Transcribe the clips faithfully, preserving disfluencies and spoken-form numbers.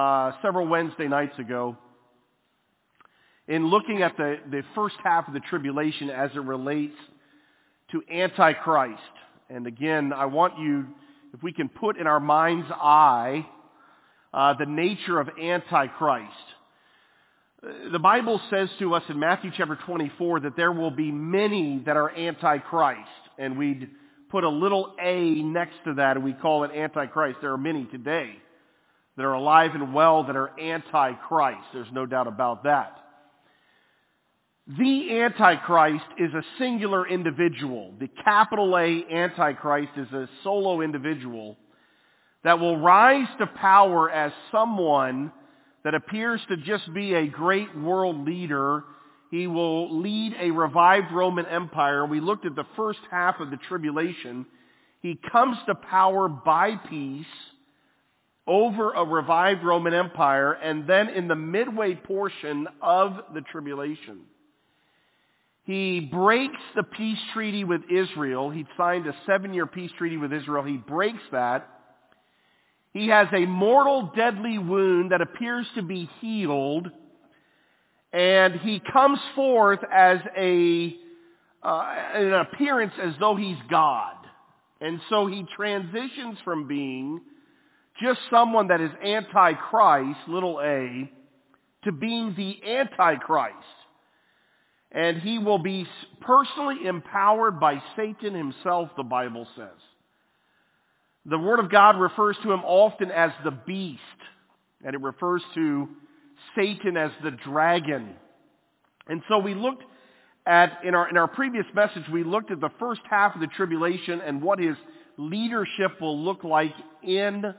uh, several Wednesday nights ago in looking at the, the first half of the tribulation as it relates to Antichrist. And again, I want you, if we can put in our mind's eye uh, the nature of Antichrist. The Bible says to us in Matthew chapter twenty-four that there will be many that are Antichrist. And we'd put a little A next to that and we call it Antichrist. There are many today that are alive and well that are Antichrist. There's no doubt about that. The Antichrist is a singular individual. The capital A Antichrist is a solo individual that will rise to power as someone that appears to just be a great world leader. He will lead a revived Roman Empire. We looked at the first half of the tribulation. He comes to power by peace over a revived Roman Empire, and then in the midway portion of the tribulation, he breaks the peace treaty with Israel. He signed a seven-year peace treaty with Israel. He breaks that. He has a mortal, deadly wound that appears to be healed, and he comes forth as a uh, an appearance as though he's God. And so he transitions from being just someone that is anti-Christ, little a, to being the Antichrist. And he will be personally empowered by Satan himself, the Bible says. The Word of God refers to him often as the beast, and it refers to Satan as the dragon. And so we looked at, in our, in our previous message, we looked at the first half of the tribulation and what his leadership will look like in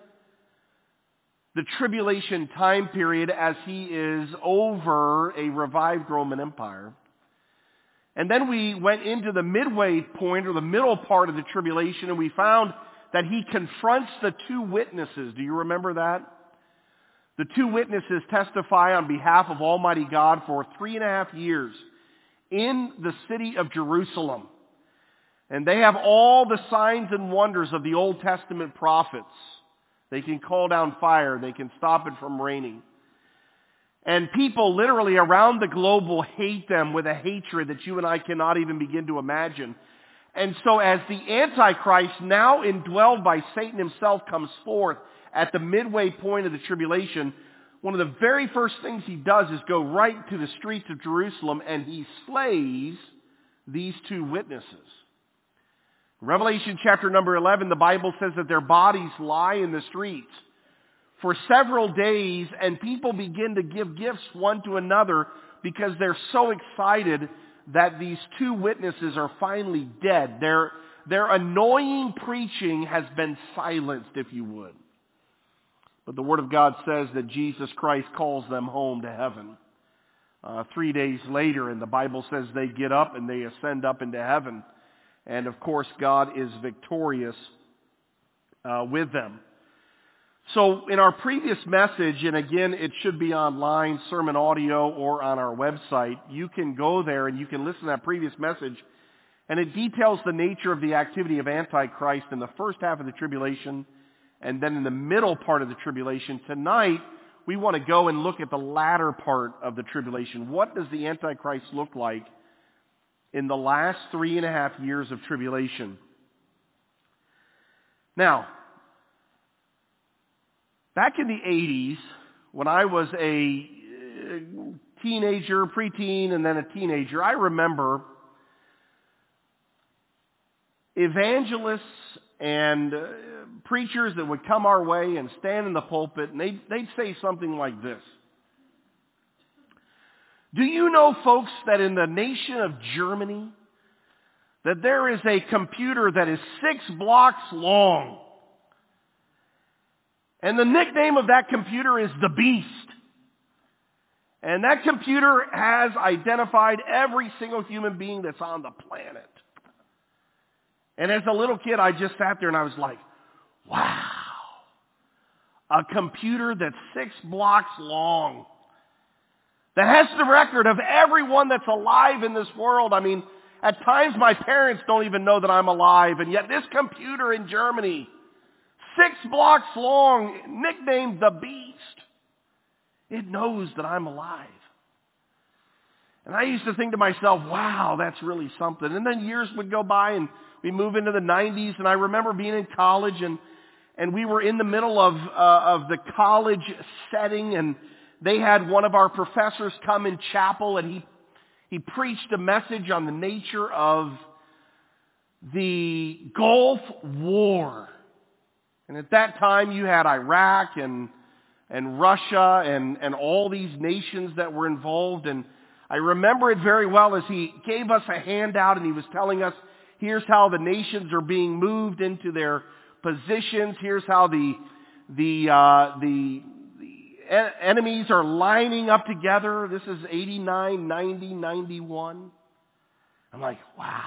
the tribulation time period as he is over a revived Roman Empire. And then we went into the midway point, or the middle part of the tribulation, and we found that he confronts the two witnesses. Do you remember that? The two witnesses testify on behalf of Almighty God for three and a half years in the city of Jerusalem. And they have all the signs and wonders of the Old Testament prophets. They can call down fire. They can stop it from raining. And people literally around the globe will hate them with a hatred that you and I cannot even begin to imagine. And so as the Antichrist, now indwelled by Satan himself, comes forth at the midway point of the tribulation, one of the very first things he does is go right to the streets of Jerusalem and he slays these two witnesses. Revelation chapter number eleven, the Bible says that their bodies lie in the streets for several days, and people begin to give gifts one to another because they're so excited that these two witnesses are finally dead. Their, their annoying preaching has been silenced, if you would. But the Word of God says that Jesus Christ calls them home to heaven. Uh, three days later, and the Bible says they get up and they ascend up into heaven. And of course, God is victorious uh, with them. So in our previous message, and again, it should be online, sermon audio, or on our website, you can go there and you can listen to that previous message, and it details the nature of the activity of Antichrist in the first half of the tribulation, and then in the middle part of the tribulation. Tonight, we want to go and look at the latter part of the tribulation. What does the Antichrist look like in the last three and a half years of tribulation? Now, back in the eighties, when I was a teenager, preteen, and then a teenager, I remember evangelists and uh, preachers that would come our way and stand in the pulpit, and they'd, they'd say something like this. Do you know, folks, that in the nation of Germany, that there is a computer that is six blocks long? And the nickname of that computer is the Beast. And that computer has identified every single human being that's on the planet. And as a little kid, I just sat there and I was like, wow. A computer that's six blocks long, that has the record of everyone that's alive in this world. I mean, at times my parents don't even know that I'm alive, and yet this computer in Germany, six blocks long, nicknamed the Beast. It knows that I'm alive. And I used to think to myself, wow, that's really something. And then years would go by and we move into the nineties, and I remember being in college, and and we were in the middle of uh, of the college setting, and they had one of our professors come in chapel, and he he preached a message on the nature of the Gulf War. And at that time you had Iraq and and Russia and, and all these nations that were involved. And I remember it very well as he gave us a handout, and he was telling us, here's how the nations are being moved into their positions. Here's how the the uh, the, the en- enemies are lining up together. This is eighty-nine, ninety, ninety-one. I'm like, wow.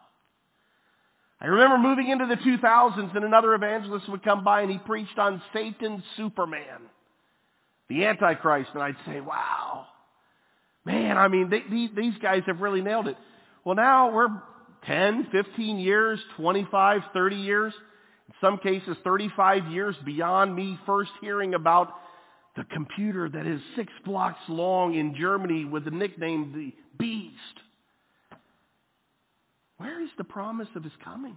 I remember moving into the two thousands, and another evangelist would come by and he preached on Satan's Superman, the Antichrist, and I'd say, wow, man, I mean, they, they, these guys have really nailed it. Well, now we're ten, fifteen years, twenty-five, thirty years, in some cases thirty-five years beyond me first hearing about the computer that is six blocks long in Germany with the nickname the Beast. Where is the promise of his coming?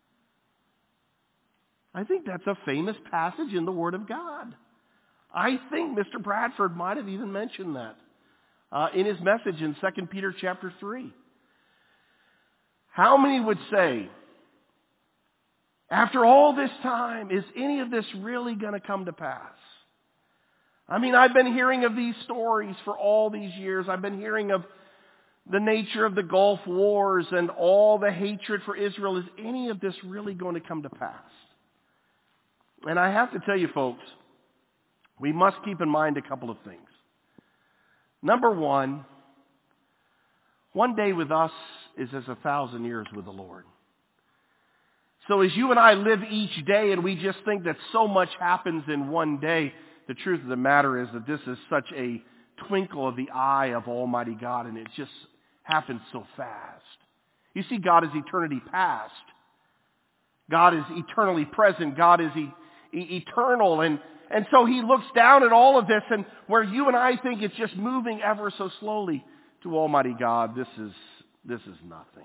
I think that's a famous passage in the Word of God. I think Mister Bradford might have even mentioned that uh, in his message in Second Peter chapter three. How many would say, after all this time, is any of this really going to come to pass? I mean, I've been hearing of these stories for all these years. I've been hearing of the nature of the Gulf Wars and all the hatred for Israel. Is any of this really going to come to pass? And I have to tell you, folks, we must keep in mind a couple of things. Number one, one day with us is as a thousand years with the Lord. So as you and I live each day and we just think that so much happens in one day, the truth of the matter is that this is such a twinkle of the eye of Almighty God, and it just happens so fast. You see, God is eternity past. God is eternally present. God is e- e- eternal. And, and so he looks down at all of this, and where you and I think it's just moving ever so slowly, to Almighty God, this is, this is nothing.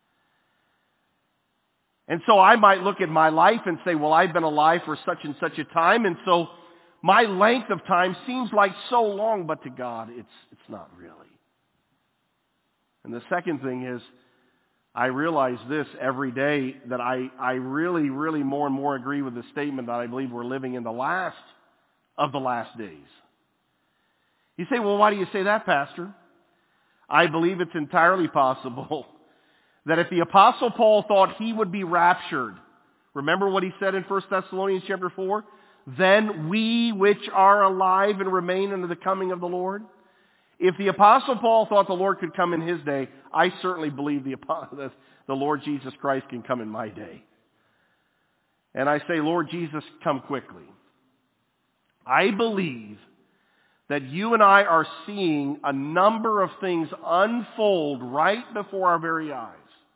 And so I might look at my life and say, well, I've been alive for such and such a time, and so my length of time seems like so long, but to God, it's, it's not really. And the second thing is, I realize this every day, that I, I really, really more and more agree with the statement that I believe we're living in the last of the last days. You say, well, why do you say that, Pastor? I believe it's entirely possible that if the Apostle Paul thought he would be raptured, remember what he said in First Thessalonians chapter four? Then we which are alive and remain unto the coming of the Lord. If the Apostle Paul thought the Lord could come in his day, I certainly believe the, the Lord Jesus Christ can come in my day. And I say, Lord Jesus, come quickly. I believe that you and I are seeing a number of things unfold right before our very eyes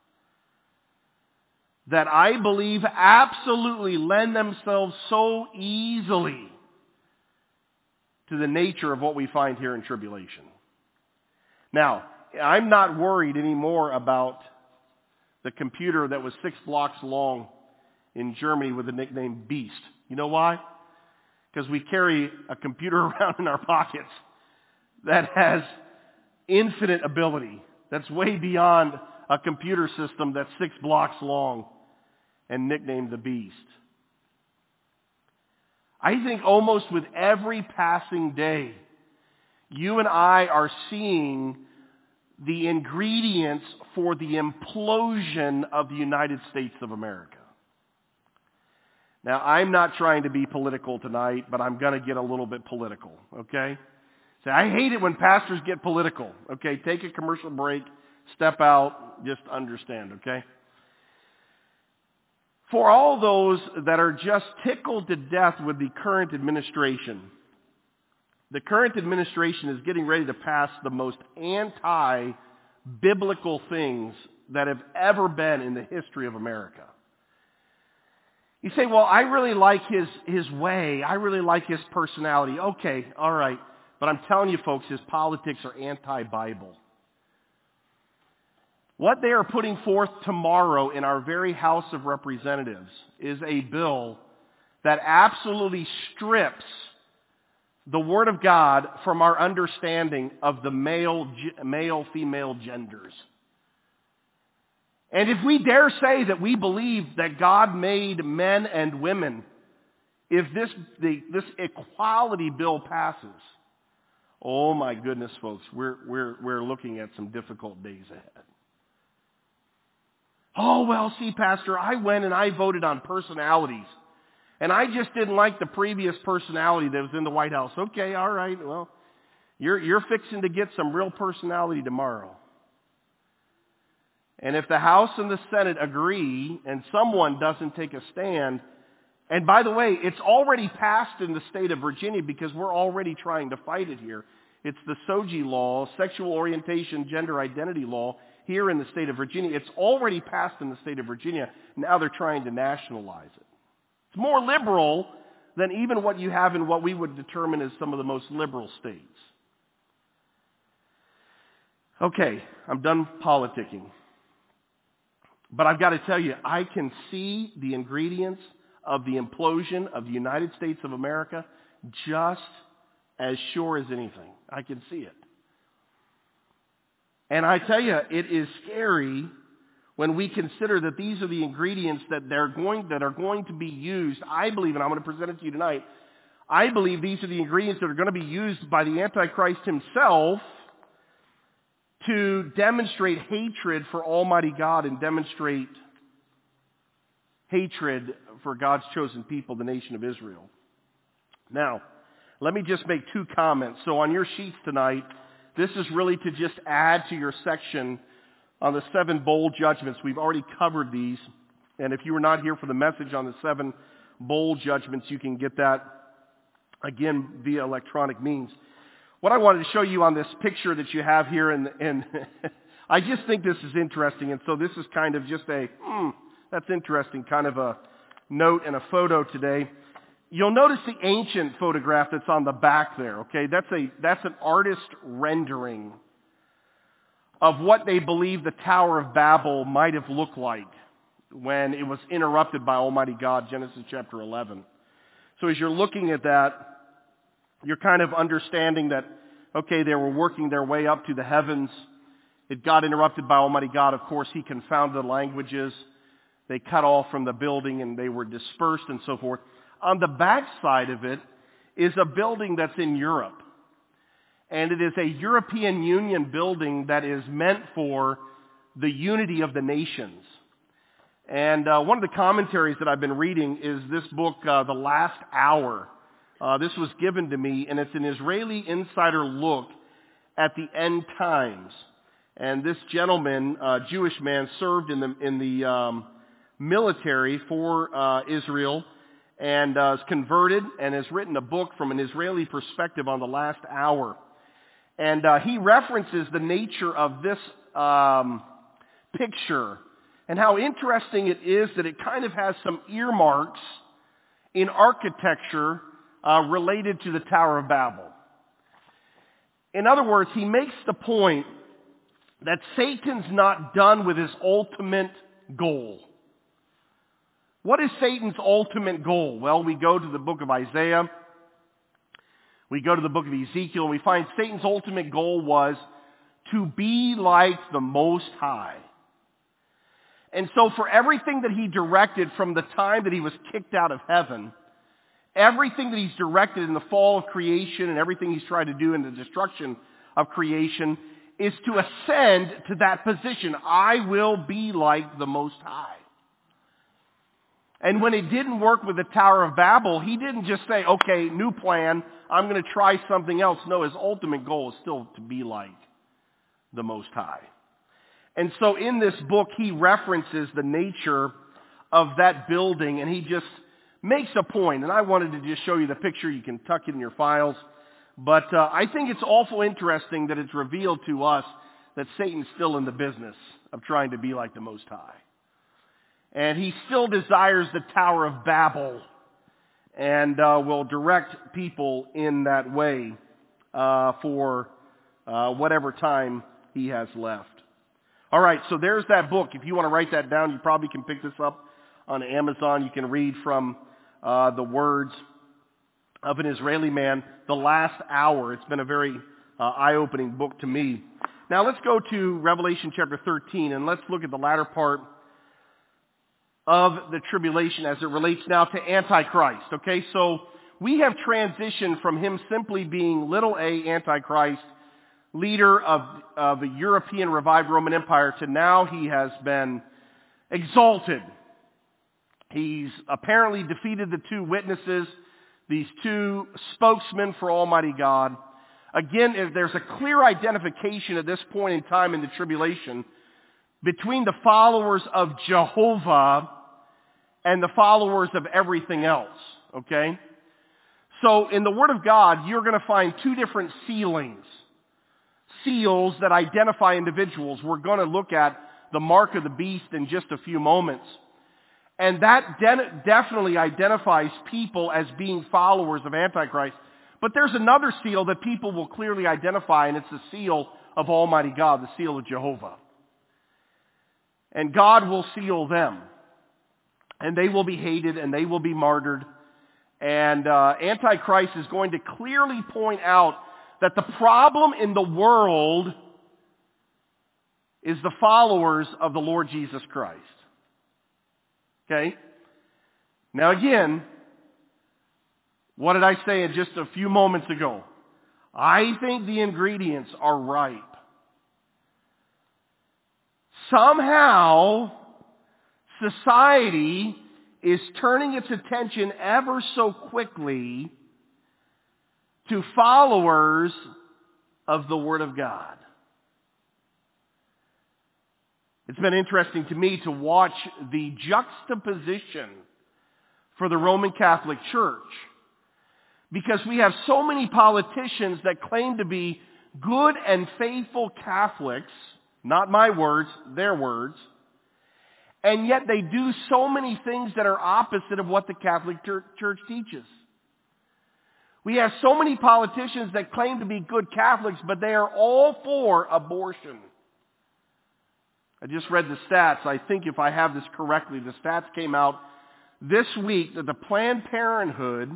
that I believe absolutely lend themselves so easily to the nature of what we find here in tribulation. Now, I'm not worried anymore about the computer that was six blocks long in Germany with the nickname Beast. You know why? Because we carry a computer around in our pockets that has infinite ability, that's way beyond a computer system that's six blocks long and nicknamed the Beast. I think almost with every passing day, you and I are seeing the ingredients for the implosion of the United States of America. Now, I'm not trying to be political tonight, but I'm going to get a little bit political, okay? So I hate it when pastors get political, okay? Take a commercial break, step out, just understand, okay? For all those that are just tickled to death with the current administration, the current administration is getting ready to pass the most anti-biblical things that have ever been in the history of America. You say, well, I really like his, his way. I really like his personality. Okay, all right. But I'm telling you, folks, his politics are anti-Bible. What they are putting forth tomorrow in our very House of Representatives is a bill that absolutely strips the Word of God from our understanding of the male, male-female genders. And if we dare say that we believe that God made men and women, if this, the, this equality bill passes, oh my goodness, folks, we're, we're, we're looking at some difficult days ahead. Oh, well, see, Pastor, I went and I voted on personalities. And I just didn't like the previous personality that was in the White House. Okay, all right, well, you're, you're fixing to get some real personality tomorrow. And if the House and the Senate agree and someone doesn't take a stand, and by the way, it's already passed in the state of Virginia because we're already trying to fight it here. It's the S O G I law, Sexual Orientation, Gender Identity law, here in the state of Virginia. It's already passed in the state of Virginia. Now they're trying to nationalize it. It's more liberal than even what you have in what we would determine as some of the most liberal states. Okay, I'm done politicking. But I've got to tell you, I can see the ingredients of the implosion of the United States of America just as sure as anything. I can see it. And I tell you, it is scary when we consider that these are the ingredients that they're going that are going to be used. I believe, and I'm going to present it to you tonight, I believe these are the ingredients that are going to be used by the Antichrist himself to demonstrate hatred for Almighty God and demonstrate hatred for God's chosen people, the nation of Israel. Now, let me just make two comments. So on your sheets tonight, this is really to just add to your section on the seven bowl judgments. We've already covered these. And if you were not here for the message on the seven bowl judgments, you can get that, again, via electronic means. What I wanted to show you on this picture that you have here, and, and I just think this is interesting. And so this is kind of just a, hmm, that's interesting, kind of a note and a photo today. You'll notice the ancient photograph that's on the back there, okay? That's a that's an artist rendering of what they believe the Tower of Babel might have looked like when it was interrupted by Almighty God, Genesis chapter eleven. So as you're looking at that, you're kind of understanding that, okay, they were working their way up to the heavens. It got interrupted by Almighty God. Of course, He confounded the languages. They cut off from the building and they were dispersed and so forth. On the back side of it is a building that's in Europe. And it is a European Union building that is meant for the unity of the nations. And uh, one of the commentaries that I've been reading is this book, uh, The Last Hour. Uh, this was given to me, and it's an Israeli insider look at the end times. And this gentleman, uh, Jewish man, served in the in the um, military for uh, Israel, and uh, is converted and has written a book from an Israeli perspective on the last hour. And uh, he references the nature of this um, picture and how interesting it is that it kind of has some earmarks in architecture uh, related to the Tower of Babel. In other words, he makes the point that Satan's not done with his ultimate goal. What is Satan's ultimate goal? Well, we go to the book of Isaiah. We go to the book of Ezekiel, and we find Satan's ultimate goal was to be like the Most High. And so for everything that he directed from the time that he was kicked out of heaven, everything that he's directed in the fall of creation and everything he's tried to do in the destruction of creation is to ascend to that position. I will be like the Most High. And when it didn't work with the Tower of Babel, he didn't just say, okay, new plan, I'm going to try something else. No, his ultimate goal is still to be like the Most High. And so in this book, he references the nature of that building, and he just makes a point. And I wanted to just show you the picture. You can tuck it in your files. But uh, I think it's awful interesting that it's revealed to us that Satan's still in the business of trying to be like the Most High. And he still desires the Tower of Babel and uh, will direct people in that way uh, for uh, whatever time he has left. All right, so there's that book. If you want to write that down, you probably can pick this up on Amazon. You can read from uh, the words of an Israeli man, The Last Hour. It's been a very uh, eye-opening book to me. Now let's go to Revelation chapter thirteen, and let's look at the latter part of the tribulation as it relates now to Antichrist. Okay, so we have transitioned from him simply being little a Antichrist, leader of, of the European revived Roman Empire, to now he has been exalted. He's apparently defeated the two witnesses, these two spokesmen for Almighty God. Again, if there's a clear identification at this point in time in the tribulation between the followers of Jehovah and the followers of everything else, okay? So in the Word of God, you're going to find two different sealings. Seals that identify individuals. We're going to look at the mark of the beast in just a few moments. And that de- definitely identifies people as being followers of Antichrist. But there's another seal that people will clearly identify, and it's the seal of Almighty God, the seal of Jehovah. And God will seal them. And they will be hated, and they will be martyred. And uh, Antichrist is going to clearly point out that the problem in the world is the followers of the Lord Jesus Christ. Okay? Now again, what did I say just a few moments ago? I think the ingredients are ripe. Somehow, society is turning its attention ever so quickly to followers of the Word of God. It's been interesting to me to watch the juxtaposition for the Roman Catholic Church, because we have so many politicians that claim to be good and faithful Catholics, not my words, their words, and yet they do so many things that are opposite of what the Catholic Church teaches. We have so many politicians that claim to be good Catholics, but they are all for abortion. I just read the stats. I think if I have this correctly, the stats came out this week that the Planned Parenthood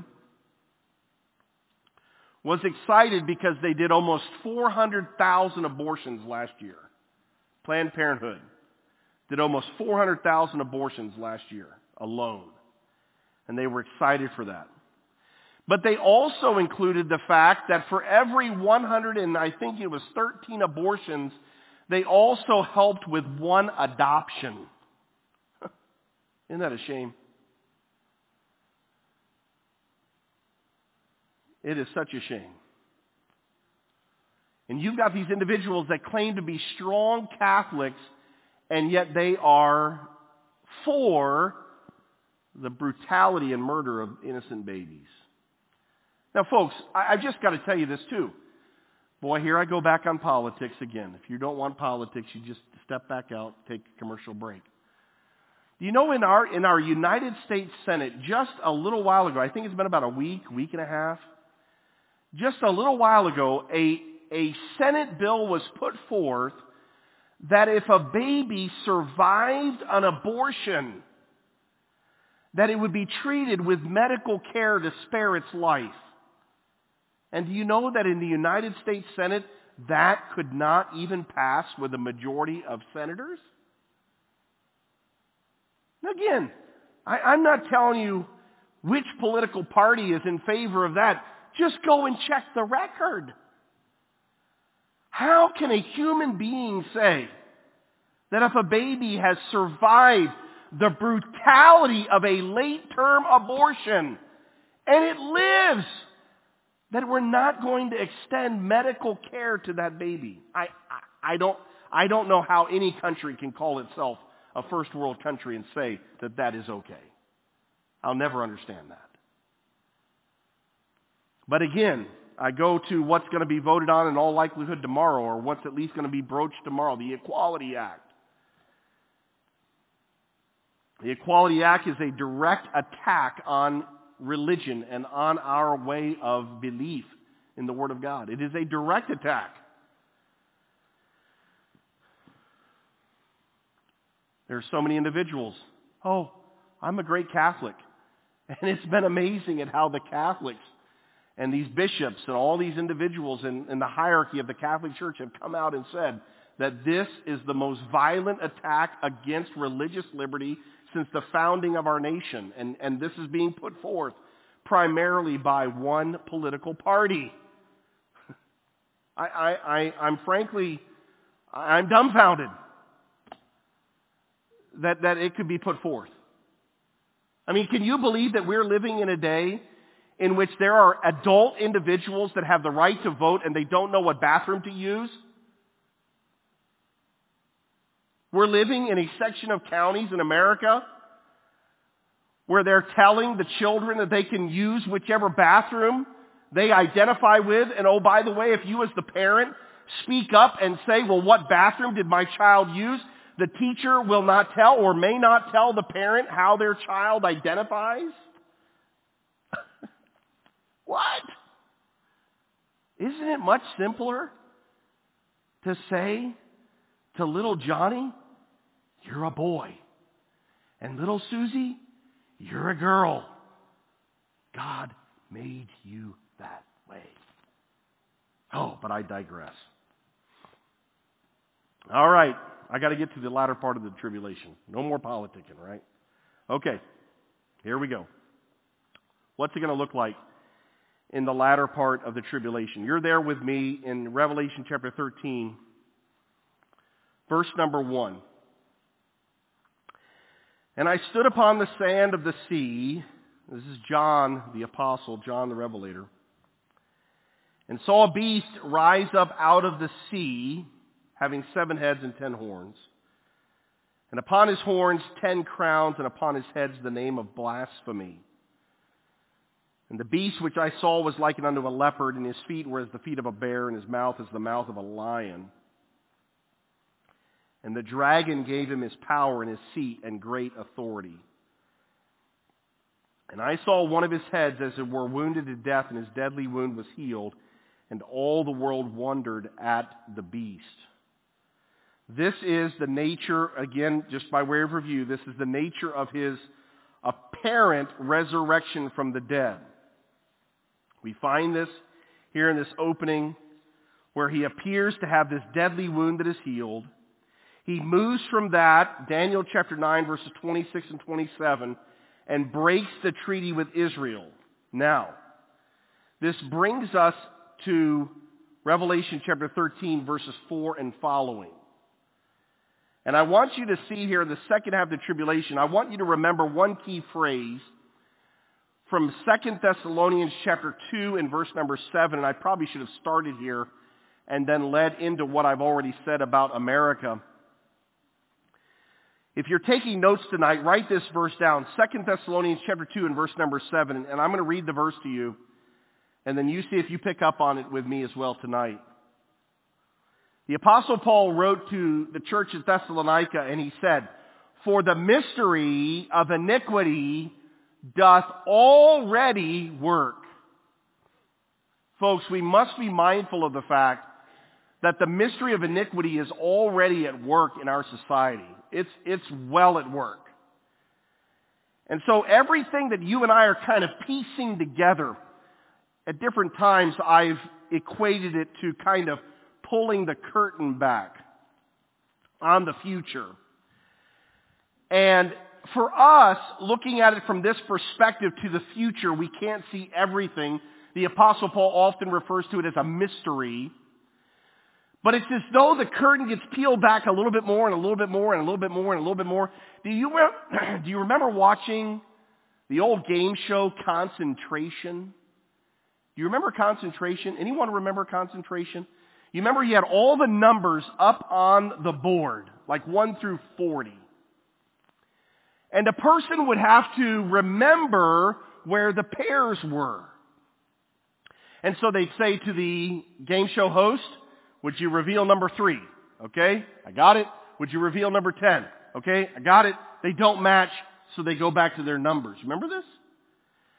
was excited because they did almost four hundred thousand abortions last year. Planned Parenthood did almost four hundred thousand abortions last year alone. And they were excited for that. But they also included the fact that for every one hundred and I think it was thirteen abortions, they also helped with one adoption. Isn't that a shame? It is such a shame. And you've got these individuals that claim to be strong Catholics, and yet they are for the brutality and murder of innocent babies. Now, folks, I, I've just got to tell you this too. Boy, here I go back on politics again. If you don't want politics, you just step back out, take a commercial break. Do you know in our in our United States Senate, just a little while ago, I think it's been about a week, week and a half, just a little while ago, a, a Senate bill was put forth that if a baby survived an abortion, that it would be treated with medical care to spare its life. And do you know that in the United States Senate, that could not even pass with a majority of senators? Now again, I, I'm not telling you which political party is in favor of that. Just go and check the record. How can a human being say that if a baby has survived the brutality of a late-term abortion and it lives, that we're not going to extend medical care to that baby? I, I, I don't, I don't know how any country can call itself a first world country and say that that is okay. I'll never understand that. But again, I go to what's going to be voted on in all likelihood tomorrow, or what's at least going to be broached tomorrow, the Equality Act. The Equality Act is a direct attack on religion and on our way of belief in the Word of God. It is a direct attack. There are so many individuals. Oh, I'm a great Catholic. And it's been amazing at how the Catholics and these bishops and all these individuals in, in the hierarchy of the Catholic Church have come out and said that this is the most violent attack against religious liberty since the founding of our nation. And, and this is being put forth primarily by one political party. I, I, I, I'm frankly, I'm dumbfounded that, that it could be put forth. I mean, can you believe that we're living in a day in which there are adult individuals that have the right to vote and they don't know what bathroom to use? We're living in a section of counties in America where they're telling the children that they can use whichever bathroom they identify with. And oh, by the way, if you as the parent speak up and say, well, what bathroom did my child use? The teacher will not tell or may not tell the parent how their child identifies. What? Isn't it much simpler to say to little Johnny, you're a boy, and little Susie, you're a girl. God made you that way. Oh, but I digress. All right, I got to get to the latter part of the tribulation. No more politicking, right? Okay, here we go. What's it going to look like in the latter part of the tribulation? You're there with me in Revelation chapter thirteen, verse number one. And I stood upon the sand of the sea, this is John the apostle, John the Revelator, and saw a beast rise up out of the sea, having seven heads and ten horns. And upon his horns ten crowns, and upon his heads the name of blasphemy. And the beast which I saw was likened unto a leopard, and his feet were as the feet of a bear, and his mouth as the mouth of a lion. And the dragon gave him his power and his seat and great authority. And I saw one of his heads as it were wounded to death, and his deadly wound was healed, and all the world wondered at the beast. This is the nature, again, just by way of review, this is the nature of his apparent resurrection from the dead. We find this here in this opening where he appears to have this deadly wound that is healed. He moves from that, Daniel chapter nine, verses twenty-six and twenty-seven, and breaks the treaty with Israel. Now, this brings us to Revelation chapter thirteen, verses four and following. And I want you to see here in the second half of the tribulation, I want you to remember one key phrase from Second Thessalonians chapter two and verse number seven, and I probably should have started here and then led into what I've already said about America. If you're taking notes tonight, write this verse down, Second Thessalonians chapter two and verse number seven, and I'm going to read the verse to you, and then you see if you pick up on it with me as well tonight. The Apostle Paul wrote to the church at Thessalonica, and he said, for the mystery of iniquity doth already work. Folks, we must be mindful of the fact that the mystery of iniquity is already at work in our society. It's, it's well at work. And so everything that you and I are kind of piecing together, at different times I've equated it to kind of pulling the curtain back on the future. And for us, looking at it from this perspective to the future, we can't see everything. The Apostle Paul often refers to it as a mystery. But it's as though the curtain gets peeled back a little bit more and a little bit more and a little bit more and a little bit more. Do you, do you remember watching the old game show Concentration? Do you remember Concentration? Anyone remember Concentration? You remember you had all the numbers up on the board, like one through forty. And a person would have to remember where the pairs were. And so they'd say to the game show host, would you reveal number three? Okay, I got it. Would you reveal number ten? Okay, I got it. They don't match, so they go back to their numbers. Remember this?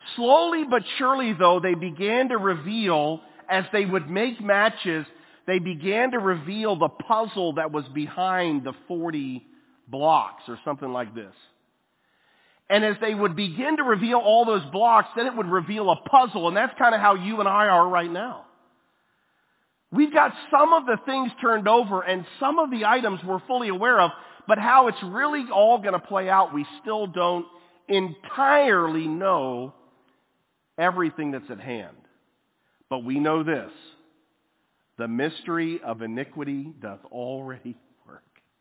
Slowly but surely, though, they began to reveal, as they would make matches, they began to reveal the puzzle that was behind the forty blocks or something like this. And as they would begin to reveal all those blocks, then it would reveal a puzzle, and that's kind of how you and I are right now. We've got some of the things turned over, and some of the items we're fully aware of, but how it's really all going to play out, we still don't entirely know everything that's at hand. But we know this: the mystery of iniquity doth already work.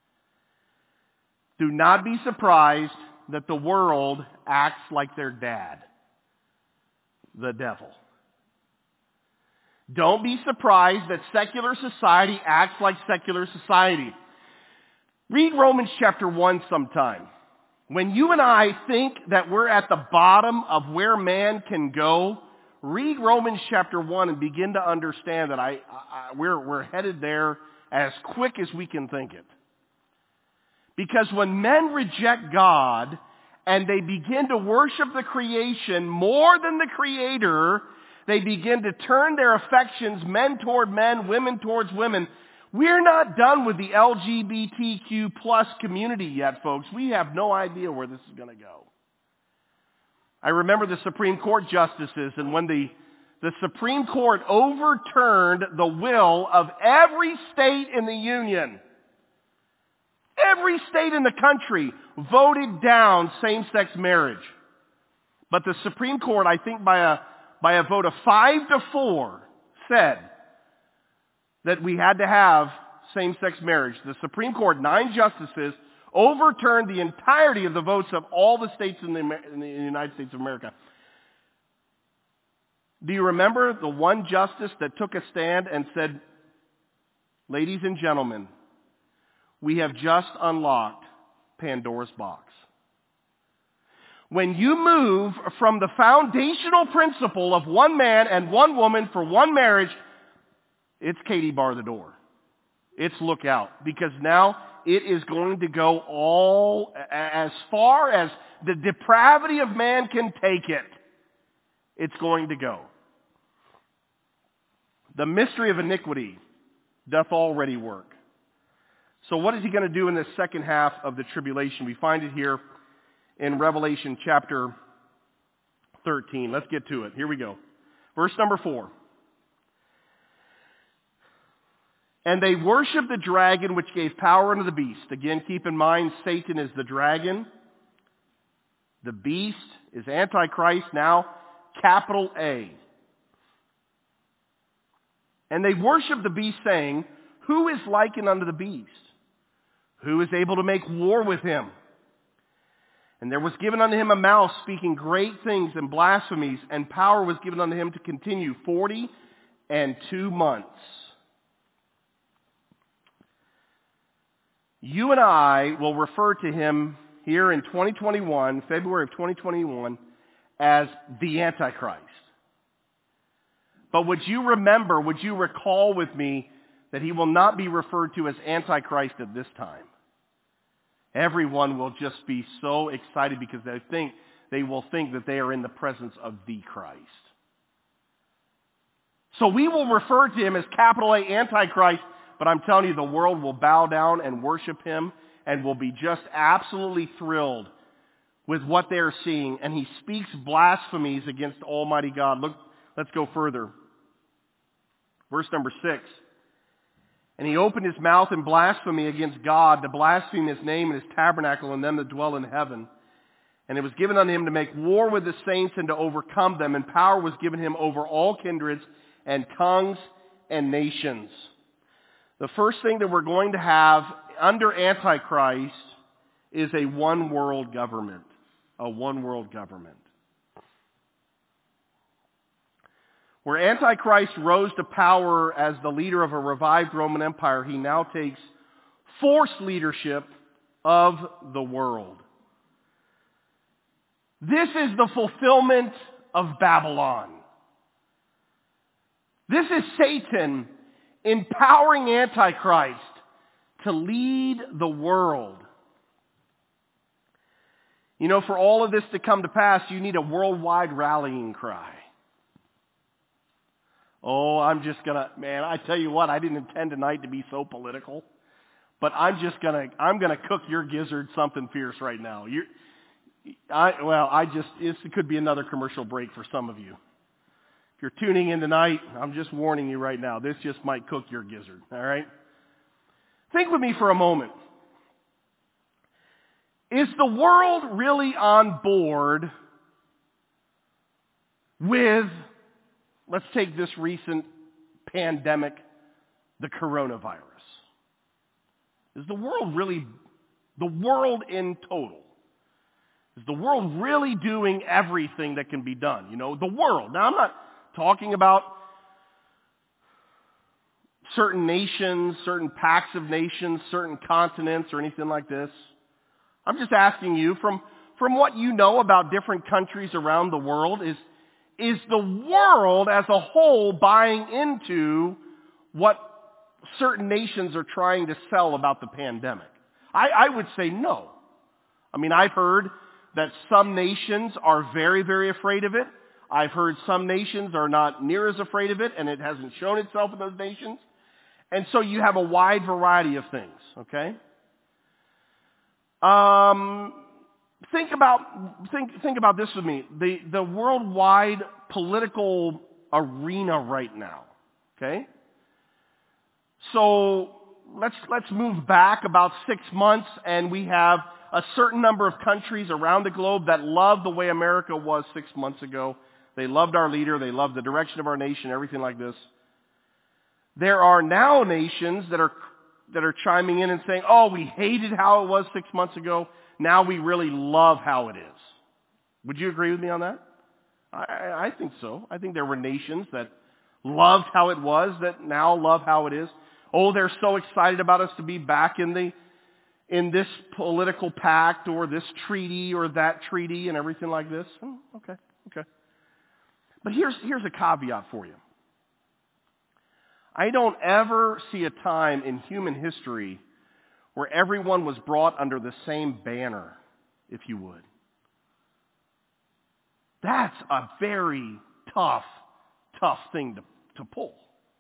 Do not be surprised that the world acts like their dad, the devil. Don't be surprised that secular society acts like secular society. Read Romans chapter one sometime. When you and I think that we're at the bottom of where man can go, read Romans chapter one and begin to understand that I, I, we're, we're headed there as quick as we can think it. Because when men reject God and they begin to worship the creation more than the Creator, they begin to turn their affections, men toward men, women towards women. We're not done with the L G B T Q plus community yet, folks. We have no idea where this is going to go. I remember the Supreme Court justices, and when the, the Supreme Court overturned the will of every state in the Union, every state in the country voted down same-sex marriage. But the Supreme Court, I think by a by a vote of five to four, said that we had to have same-sex marriage. The Supreme Court, nine justices, overturned the entirety of the votes of all the states in the, in the United States of America. Do you remember the one justice that took a stand and said, "Ladies and gentlemen, we have just unlocked Pandora's box. When you move from the foundational principle of one man and one woman for one marriage, it's Katie bar the door. It's look out. Because now it is going to go all as far as the depravity of man can take it. It's going to go. The mystery of iniquity doth already work. So what is he going to do in this second half of the tribulation? We find it here in Revelation chapter thirteen. Let's get to it. Here we go. Verse number four. And they worship the dragon which gave power unto the beast. Again, keep in mind, Satan is the dragon. The beast is Antichrist, now capital A. And they worship the beast, saying, "Who is likened unto the beast? Who is able to make war with him? And there was given unto him a mouth speaking great things and blasphemies, and power was given unto him to continue forty and two months." You and I will refer to him here in twenty twenty-one, February of twenty twenty-one, as the Antichrist. But would you remember, would you recall with me that he will not be referred to as Antichrist at this time? Everyone will just be so excited because they think they will think that they are in the presence of the Christ. So we will refer to him as capital A Antichrist, but I'm telling you, the world will bow down and worship him and will be just absolutely thrilled with what they are seeing. And he speaks blasphemies against Almighty God. Look, let's go further. Verse number six. And he opened his mouth in blasphemy against God, to blaspheme his name and his tabernacle and them that dwell in heaven. And it was given unto him to make war with the saints and to overcome them. And power was given him over all kindreds and tongues and nations. The first thing that we're going to have under Antichrist is a one world government. A one world government. Where Antichrist rose to power as the leader of a revived Roman Empire, he now takes forced leadership of the world. This is the fulfillment of Babylon. This is Satan empowering Antichrist to lead the world. You know, for all of this to come to pass, you need a worldwide rallying cry. Oh, I'm just gonna, man, I tell you what, I didn't intend tonight to be so political, but I'm just gonna, I'm gonna cook your gizzard something fierce right now. You're, I, well, I just, this could be another commercial break for some of you. If you're tuning in tonight, I'm just warning you right now, this just might cook your gizzard, all right? Think with me for a moment. Is the world really on board with, let's take this recent pandemic, the coronavirus? Is the world really, the world in total, is the world really doing everything that can be done? You know, the world. Now, I'm not talking about certain nations, certain pacts of nations, certain continents, or anything like this. I'm just asking you, from, from what you know about different countries around the world, is, is the world as a whole buying into what certain nations are trying to sell about the pandemic? I, I would say no. I mean, I've heard that some nations are very, very afraid of it. I've heard some nations are not near as afraid of it, and it hasn't shown itself in those nations. And so you have a wide variety of things, okay? Um, think about think think about this with me. The the worldwide political arena right now. Okay? So let's let's move back about six months and we have a certain number of countries around the globe that love the way America was six months ago. They loved our leader, they loved the direction of our nation, everything like this. There are now nations that are that are chiming in and saying, oh, we hated how it was six months ago. Now we really love how it is. Would you agree with me on that? I, I think so. I think there were nations that loved how it was that now love how it is. Oh, they're so excited about us to be back in the in this political pact or this treaty or that treaty and everything like this. Hmm, okay, okay. But here's here's a caveat for you. I don't ever see a time in human history where everyone was brought under the same banner, if you would. That's a very tough, tough thing to, to pull.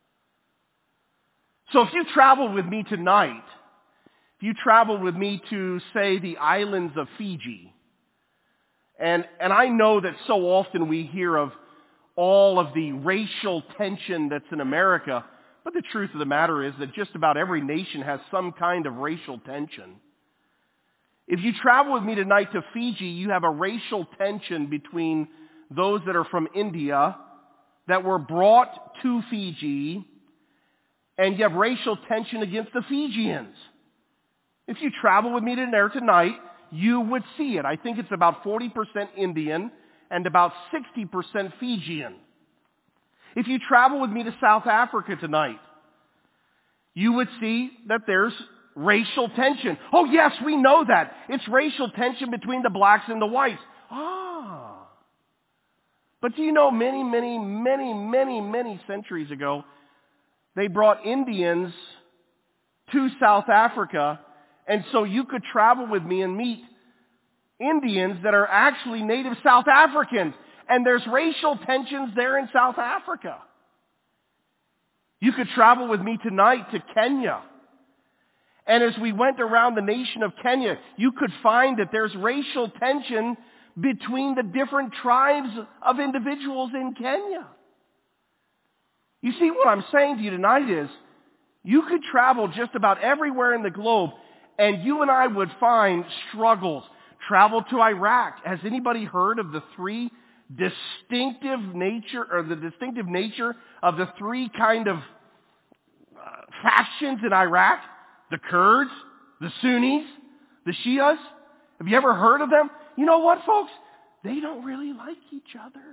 So if you traveled with me tonight, if you traveled with me to, say, the islands of Fiji, and, and I know that so often we hear of all of the racial tension that's in America, but the truth of the matter is that just about every nation has some kind of racial tension. If you travel with me tonight to Fiji, you have a racial tension between those that are from India that were brought to Fiji, and you have racial tension against the Fijians. If you travel with me to there tonight, you would see it. I think it's about forty percent Indian and about sixty percent Fijian. If you travel with me to South Africa tonight, you would see that there's racial tension. Oh yes, we know that. It's racial tension between the blacks and the whites. Ah. But do you know many, many, many, many, many centuries ago, they brought Indians to South Africa, and so you could travel with me and meet Indians that are actually native South Africans. And there's racial tensions there in South Africa. You could travel with me tonight to Kenya. And as we went around the nation of Kenya, you could find that there's racial tension between the different tribes of individuals in Kenya. You see, what I'm saying to you tonight is, you could travel just about everywhere in the globe, and you and I would find struggles. Travel to Iraq. Has anybody heard of the three distinctive nature, or the distinctive nature of the three kind of uh, factions in Iraq? The Kurds, the Sunnis, the Shias. Have you ever heard of them? You know what, folks? They don't really like each other.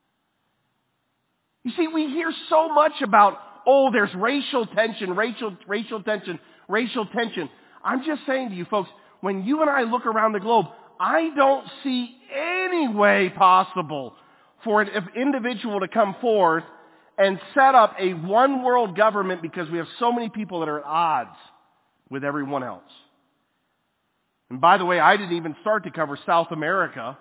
You see, we hear so much about, oh, there's racial tension, racial, racial tension, racial tension. I'm just saying to you folks, when you and I look around the globe, I don't see any way possible for an individual to come forth and set up a one world government because we have so many people that are at odds with everyone else. And by the way, I didn't even start to cover South America.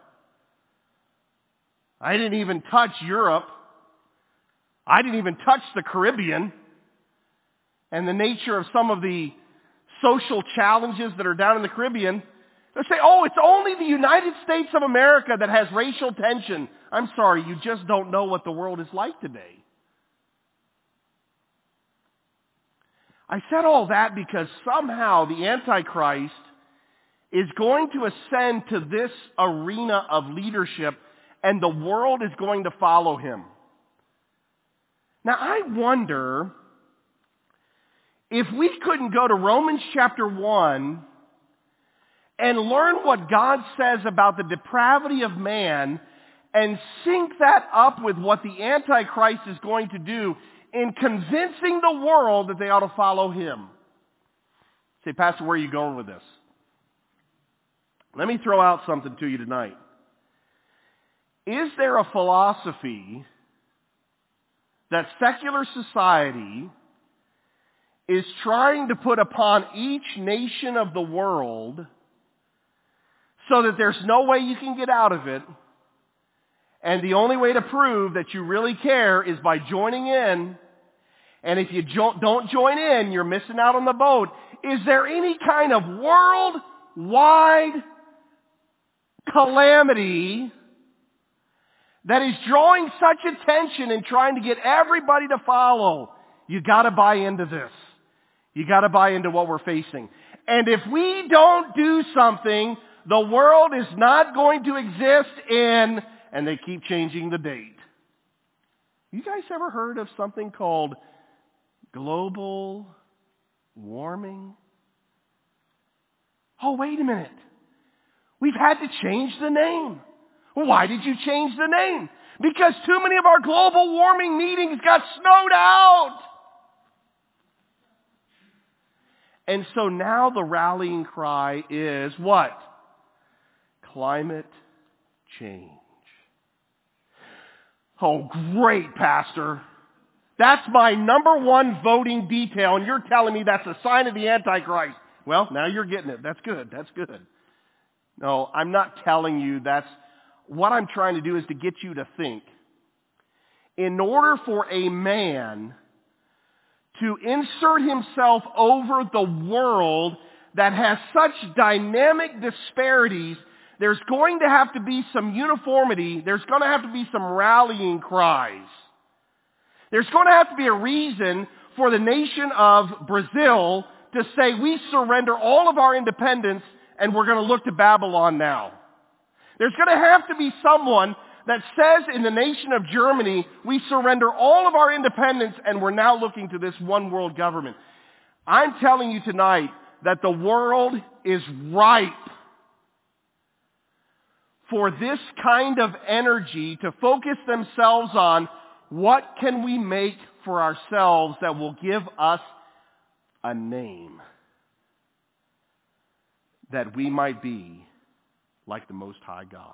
I didn't even touch Europe. I didn't even touch the Caribbean and the nature of some of the social challenges that are down in the Caribbean. They say, oh, it's only the United States of America that has racial tension. I'm sorry, you just don't know what the world is like today. I said all that because somehow the Antichrist is going to ascend to this arena of leadership, and the world is going to follow him. Now, I wonder if we couldn't go to Romans chapter one and learn what God says about the depravity of man and sync that up with what the Antichrist is going to do in convincing the world that they ought to follow him. Say, Pastor, where are you going with this? Let me throw out something to you tonight. Is there a philosophy that secular society is trying to put upon each nation of the world so that there's no way you can get out of it, and the only way to prove that you really care is by joining in, and if you jo- don't join in, you're missing out on the boat? Is there any kind of worldwide calamity that is drawing such attention and trying to get everybody to follow? You got to buy into this. You got to buy into what we're facing. And if we don't do something, the world is not going to exist in, and they keep changing the date. You guys ever heard of something called global warming? Oh, wait a minute. We've had to change the name. Why did you change the name? Because too many of our global warming meetings got snowed out. And so now the rallying cry is what? Climate change. Oh, great, Pastor. That's my number one voting detail, and you're telling me that's a sign of the Antichrist. Well, now you're getting it. That's good. That's good. No, I'm not telling you that's... What I'm trying to do is to get you to think. In order for a man to insert himself over the world that has such dynamic disparities, there's going to have to be some uniformity. There's going to have to be some rallying cries. There's going to have to be a reason for the nation of Brazil to say, we surrender all of our independence and we're going to look to Babylon now. There's going to have to be someone that says in the nation of Germany, we surrender all of our independence and we're now looking to this one world government. I'm telling you tonight that the world is ripe for this kind of energy to focus themselves on what can we make for ourselves that will give us a name that we might be like the Most High God.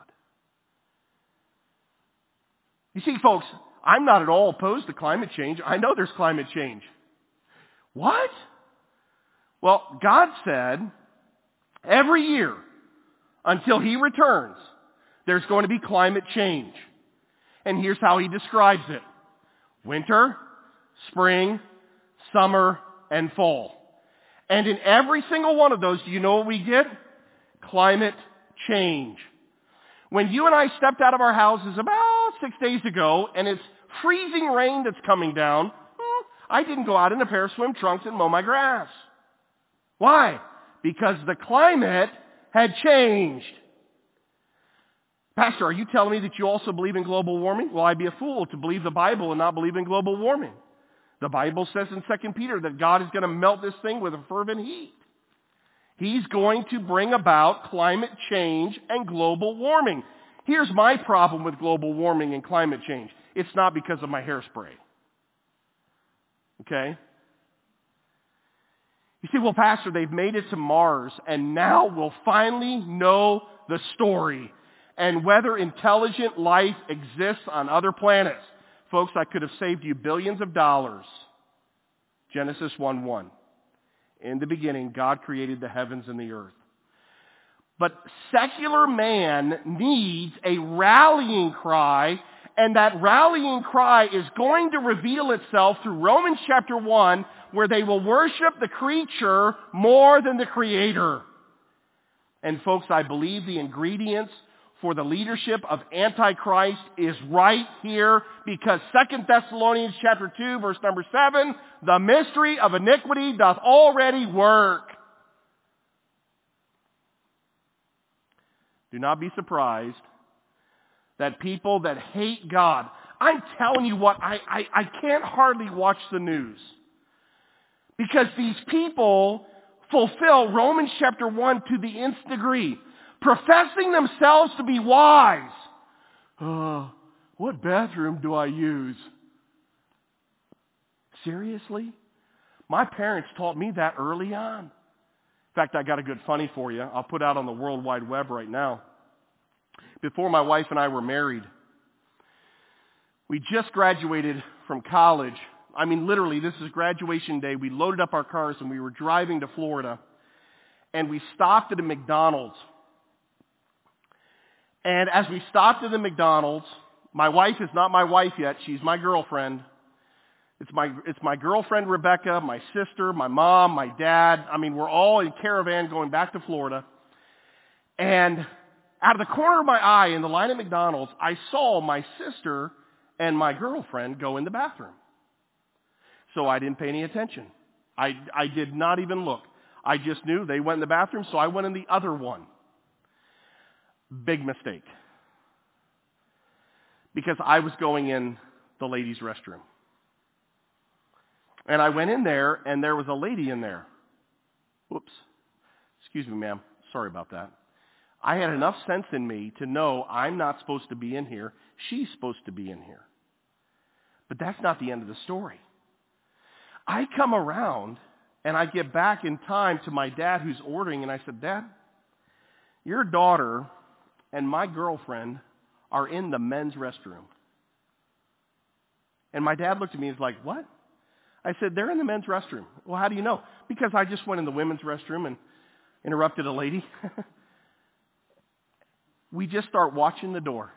You see, folks, I'm not at all opposed to climate change. I know there's climate change. What? Well, God said every year until He returns, there's going to be climate change. And here's how He describes it. Winter, spring, summer, and fall. And in every single one of those, do you know what we get? Climate change. When you and I stepped out of our houses about six days ago, and it's freezing rain that's coming down, I didn't go out in a pair of swim trunks and mow my grass. Why? Because the climate had changed. Pastor, are you telling me that you also believe in global warming? Well, I'd be a fool to believe the Bible and not believe in global warming. The Bible says in Second Peter that God is going to melt this thing with a fervent heat. He's going to bring about climate change and global warming. Here's my problem with global warming and climate change. It's not because of my hairspray. Okay? You see, well, Pastor, they've made it to Mars, and now we'll finally know the story and whether intelligent life exists on other planets. Folks, I could have saved you billions of dollars. Genesis one one. In the beginning, God created the heavens and the earth. But secular man needs a rallying cry, and that rallying cry is going to reveal itself through Romans chapter one, where they will worship the creature more than the Creator. And folks, I believe the ingredients for the leadership of Antichrist is right here, because Second Thessalonians chapter two, verse number seven, the mystery of iniquity doth already work. Do not be surprised that people that hate God, I'm telling you what, I, I, I can't hardly watch the news. Because these people fulfill Romans chapter one to the nth degree, professing themselves to be wise. Uh, what bathroom do I use? Seriously? My parents taught me that early on. In fact, I got a good funny for you. I'll put out on the World Wide Web right now. Before my wife and I were married, we just graduated from college. I mean, literally, this is graduation day. We loaded up our cars and we were driving to Florida. And we stopped at a McDonald's. And as we stopped at the McDonald's, my wife is not my wife yet. She's my girlfriend. It's my, it's my girlfriend, Rebecca, my sister, my mom, my dad. I mean, we're all in caravan going back to Florida. And out of the corner of my eye in the line at McDonald's, I saw my sister and my girlfriend go in the bathroom. So I didn't pay any attention. I, I did not even look. I just knew they went in the bathroom, so I went in the other one. Big mistake. Because I was going in the ladies' restroom. And I went in there, and there was a lady in there. Whoops. Excuse me, ma'am. Sorry about that. I had enough sense in me to know I'm not supposed to be in here. She's supposed to be in here. But that's not the end of the story. I come around, and I get back in time to my dad who's ordering, and I said, Dad, your daughter and my girlfriend are in the men's restroom. And my dad looked at me and was like, what? I said, they're in the men's restroom. Well, how do you know? Because I just went in the women's restroom and interrupted a lady. We just start watching the door.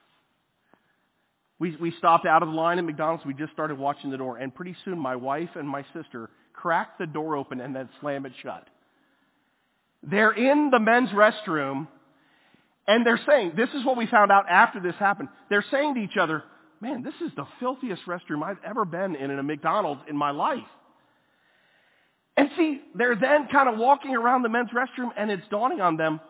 We, we stopped out of the line at McDonald's. We just started watching the door. And pretty soon my wife and my sister cracked the door open and then slammed it shut. They're in the men's restroom, and they're saying, this is what we found out after this happened. They're saying to each other, man, this is the filthiest restroom I've ever been in in a McDonald's in my life. And see, they're then kind of walking around the men's restroom, and it's dawning on them,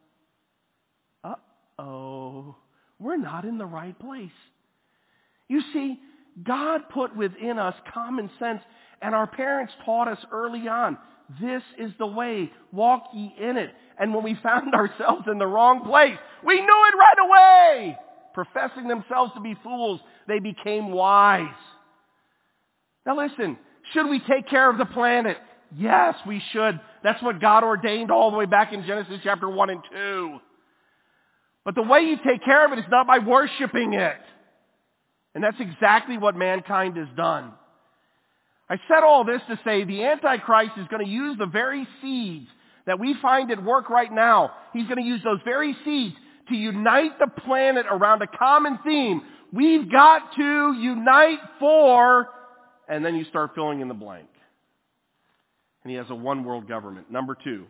uh-oh, we're not in the right place. You see, God put within us common sense, and our parents taught us early on, this is the way, walk ye in it. And when we found ourselves in the wrong place, we knew it right away. Professing themselves to be fools, they became wise. Now listen, should we take care of the planet? Yes, we should. That's what God ordained all the way back in Genesis chapter one and two. But the way you take care of it is not by worshiping it. And that's exactly what mankind has done. I said all this to say the Antichrist is going to use the very seeds that we find at work right now. He's going to use those very seeds to unite the planet around a common theme. We've got to unite for, and then you start filling in the blank. And he has a one world government. Number two,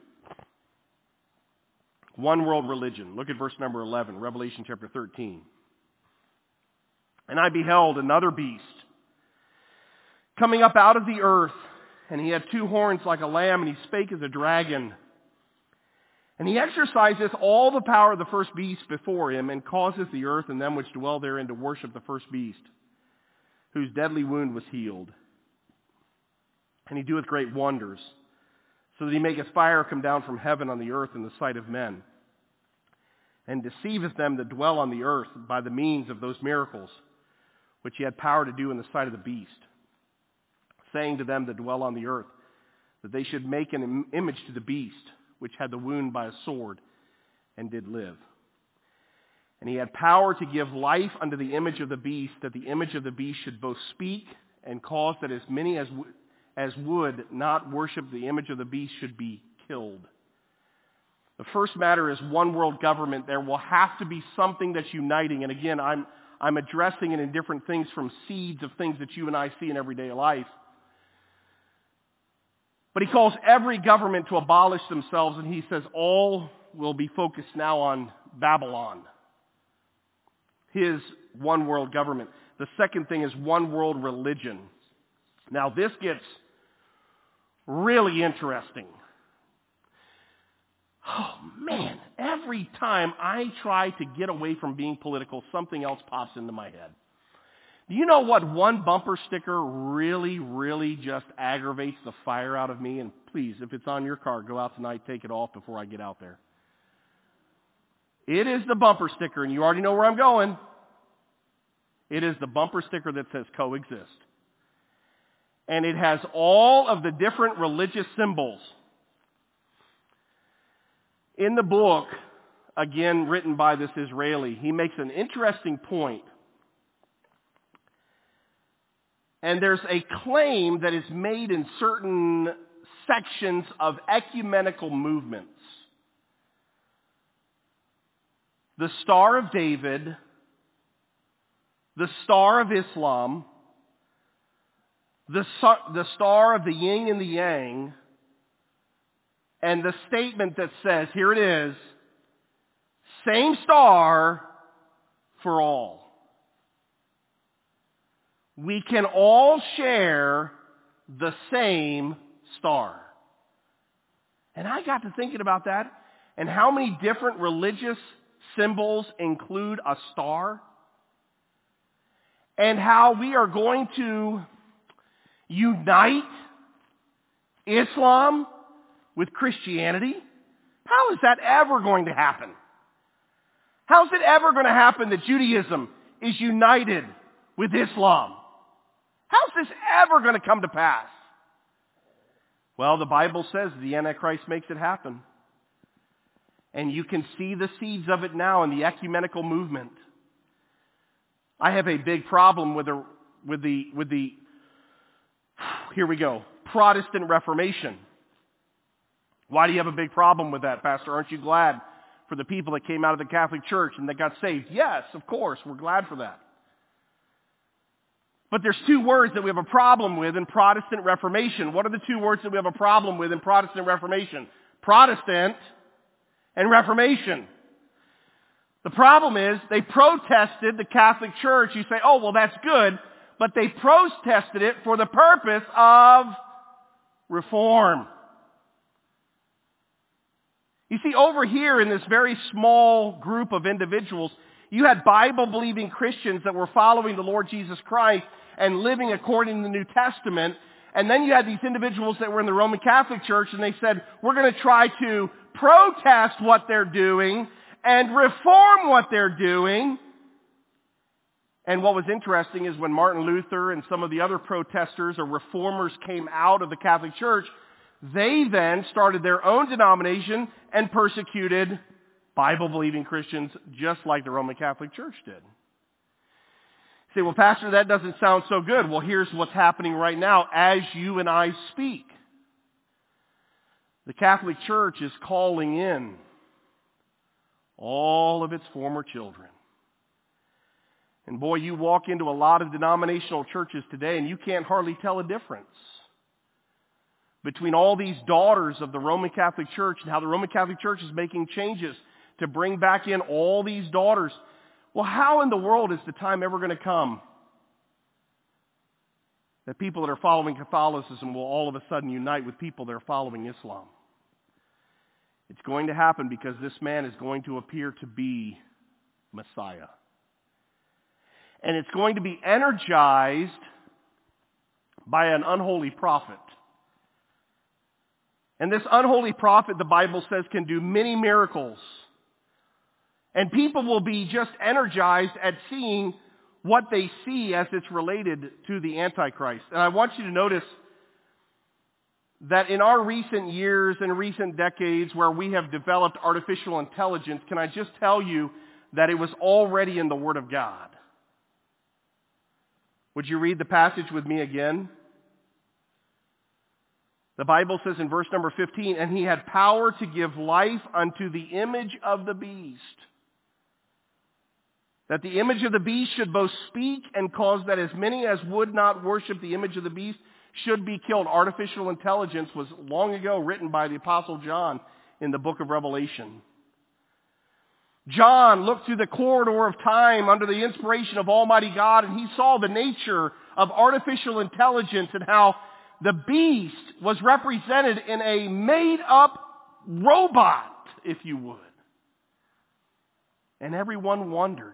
one world religion. Look at verse number eleven, Revelation chapter thirteen. And I beheld another beast coming up out of the earth, and he had two horns like a lamb, and he spake as a dragon. And he exerciseth all the power of the first beast before him, and causeth the earth and them which dwell therein to worship the first beast, whose deadly wound was healed. And he doeth great wonders, so that he maketh fire come down from heaven on the earth in the sight of men, and deceiveth them that dwell on the earth by the means of those miracles, which he had power to do in the sight of the beast, saying to them that dwell on the earth, that they should make an image to the beast, which had the wound by a sword, and did live. And he had power to give life unto the image of the beast, that the image of the beast should both speak, and cause that as many as, w- as would not worship the image of the beast should be killed. The first matter is one world government. There will have to be something that's uniting. And again, I'm, I'm addressing it in different things, from seeds of things that you and I see in everyday life. But he calls every government to abolish themselves, and he says all will be focused now on Babylon, his one world government. The second thing is one world religion. Now this gets really interesting. Oh man, every time I try to get away from being political, something else pops into my head. Do you know what one bumper sticker really, really just aggravates the fire out of me? And please, if it's on your car, go out tonight, take it off before I get out there. It is the bumper sticker, and you already know where I'm going. It is the bumper sticker that says coexist. And it has all of the different religious symbols. In the book, again written by this Israeli, he makes an interesting point. And there's a claim that is made in certain sections of ecumenical movements. The Star of David, the Star of Islam, the, the Star of the Yin and the Yang, and the statement that says, here it is, same star for all. We can all share the same star. And I got to thinking about that, and how many different religious symbols include a star, and how we are going to unite Islam with Christianity. How is that ever going to happen? How is it ever going to happen that Judaism is united with Islam? How is this ever going to come to pass? Well, the Bible says the Antichrist makes it happen. And you can see the seeds of it now in the ecumenical movement. I have a big problem with the, with the, with the, here we go, Protestant Reformation. Why do you have a big problem with that, Pastor? Aren't you glad for the people that came out of the Catholic Church and that got saved? Yes, of course, we're glad for that. But there's two words that we have a problem with in Protestant Reformation. What are the two words that we have a problem with in Protestant Reformation? Protestant and Reformation. The problem is they protested the Catholic Church. You say, oh, well, that's good. But they protested it for the purpose of reform. You see, over here in this very small group of individuals, you had Bible-believing Christians that were following the Lord Jesus Christ and living according to the New Testament. And then you had these individuals that were in the Roman Catholic Church, and they said, we're going to try to protest what they're doing and reform what they're doing. And what was interesting is when Martin Luther and some of the other protesters or reformers came out of the Catholic Church, they then started their own denomination and persecuted Bible-believing Christians just like the Roman Catholic Church did. You say, well, Pastor, that doesn't sound so good. Well, here's what's happening right now as you and I speak. The Catholic Church is calling in all of its former children. And boy, you walk into a lot of denominational churches today and you can't hardly tell a difference between all these daughters of the Roman Catholic Church and how the Roman Catholic Church is making changes to bring back in all these daughters. Well, how in the world is the time ever going to come that people that are following Catholicism will all of a sudden unite with people that are following Islam? It's going to happen because this man is going to appear to be Messiah. And it's going to be energized by an unholy prophet. And this unholy prophet, the Bible says, can do many miracles. And people will be just energized at seeing what they see as it's related to the Antichrist. And I want you to notice that in our recent years and recent decades where we have developed artificial intelligence, can I just tell you that it was already in the Word of God? Would you read the passage with me again? The Bible says in verse number fifteen, and he had power to give life unto the image of the beast, that the image of the beast should both speak and cause that as many as would not worship the image of the beast should be killed. Artificial intelligence was long ago written by the Apostle John in the book of Revelation. John looked through the corridor of time under the inspiration of Almighty God, and he saw the nature of artificial intelligence and how the beast was represented in a made-up robot, if you would. And everyone wondered